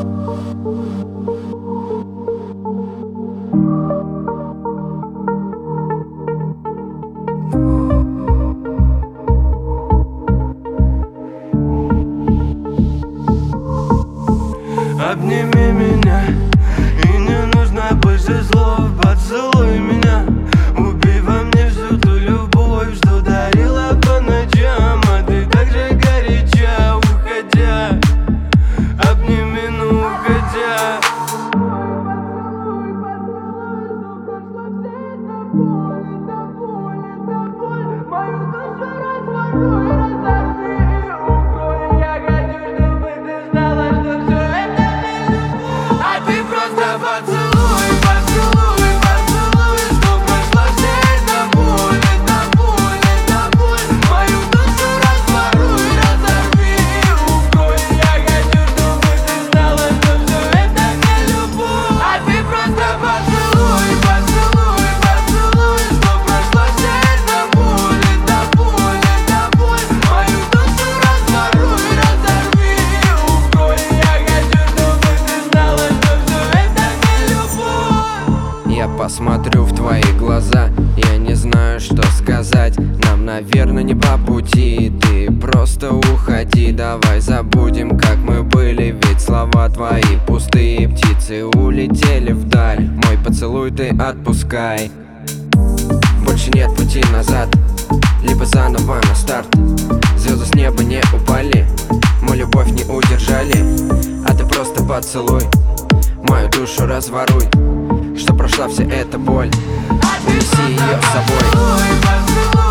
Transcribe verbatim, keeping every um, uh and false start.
Обними меня, и не нужно больше слов. Поцелуй меня, убей во мне всю ту любовь, что дарила по ночам. А ты так же горяча, уходя. Обними, ну уходя. Мою душу разворуй, разорви и укрой. Я хочу, чтобы ты знала, что все это не любовь. А ты просто поцелуй, поцелуй, поцелуй, что прошла вся эта боль, эта боль, эта боль. Мою душу разворуй, разорви и укрой. Я хочу, чтобы ты знала, что все это не любовь. А ты просто поцелуй, поцелуй, поцелуй, что прошла вся эта боль, эта боль, эта боль. Мою душу разворуй, разорви и укрой. Я хочу, чтобы ты знала, что все это не любовь. Я посмотрю в твои глаза, я не знаю, что сказать. Нам, наверное, не по пути, ты просто уходи. Давай забудем, как мы были, ведь слова твои пустые. Птицы улетели вдаль, мой поцелуй ты отпускай. Больше нет пути назад, либо заново на старт. Звезды с неба не упали, мы любовь не удержали. А ты просто поцелуй, мою душу разворуй, что прошла вся эта боль. Унеси ее с собой. Поцелуй, поцелуй.